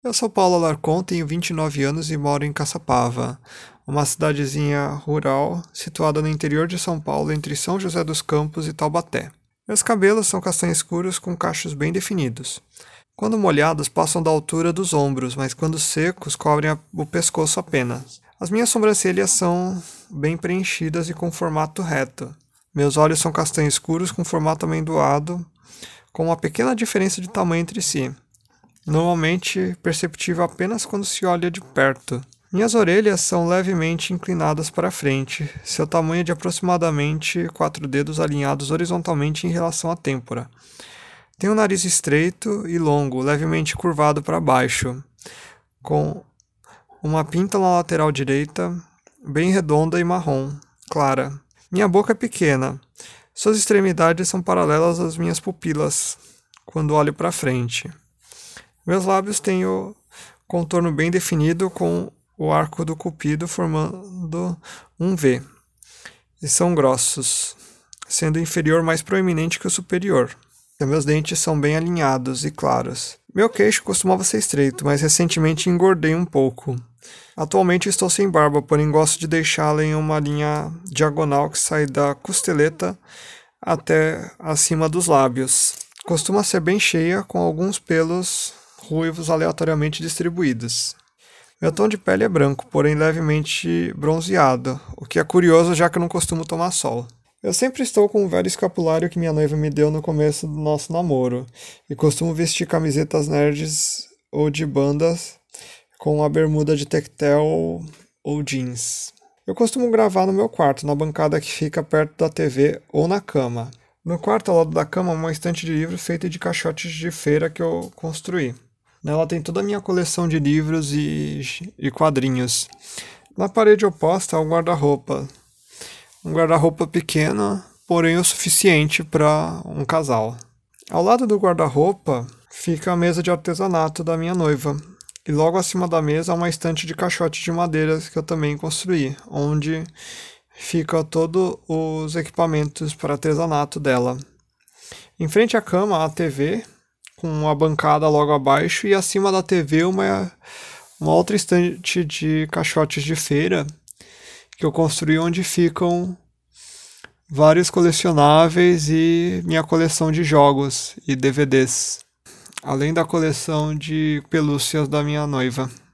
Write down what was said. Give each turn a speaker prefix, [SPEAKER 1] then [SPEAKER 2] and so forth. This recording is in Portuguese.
[SPEAKER 1] Eu sou Paulo Alarcon, tenho 29 anos e moro em Caçapava, uma cidadezinha rural situada no interior de São Paulo, entre São José dos Campos e Taubaté. Meus cabelos são castanhos escuros com cachos bem definidos. Quando molhados, passam da altura dos ombros, mas quando secos, cobrem o pescoço apenas. As minhas sobrancelhas são bem preenchidas e com formato reto. Meus olhos são castanhos escuros com formato amendoado, com uma pequena diferença de tamanho entre si, normalmente perceptível apenas quando se olha de perto. Minhas orelhas são levemente inclinadas para frente, seu tamanho é de aproximadamente 4 dedos alinhados horizontalmente em relação à têmpora. Tenho um nariz estreito e longo, levemente curvado para baixo, com uma pinta na lateral direita, bem redonda e marrom, clara. Minha boca é pequena. Suas extremidades são paralelas às minhas pupilas, quando olho para frente. Meus lábios têm o contorno bem definido com o arco do cupido formando um V, e são grossos, sendo o inferior mais proeminente que o superior. Meus dentes são bem alinhados e claros. Meu queixo costumava ser estreito, mas recentemente engordei um pouco. Atualmente estou sem barba, porém gosto de deixá-la em uma linha diagonal que sai da costeleta até acima dos lábios. Costuma ser bem cheia, com alguns pelos ruivos aleatoriamente distribuídos. Meu tom de pele é branco, porém levemente bronzeado, o que é curioso já que eu não costumo tomar sol. Eu sempre estou com um velho escapulário que minha noiva me deu no começo do nosso namoro, e costumo vestir camisetas nerds ou de bandas com uma bermuda de tectel ou jeans. Eu costumo gravar no meu quarto, na bancada que fica perto da TV ou na cama. No quarto, ao lado da cama, uma estante de livros feita de caixotes de feira que eu construí. Nela tem toda a minha coleção de livros e quadrinhos. Na parede oposta há um guarda-roupa. Um guarda-roupa pequeno, porém o suficiente para um casal. Ao lado do guarda-roupa fica a mesa de artesanato da minha noiva. E logo acima da mesa há uma estante de caixotes de madeira que eu também construí, onde ficam todos os equipamentos para artesanato dela. Em frente à cama há a TV, com uma bancada logo abaixo, e acima da TV uma outra estante de caixotes de feira que eu construí, onde ficam vários colecionáveis e minha coleção de jogos e DVDs, além da coleção de pelúcias da minha noiva.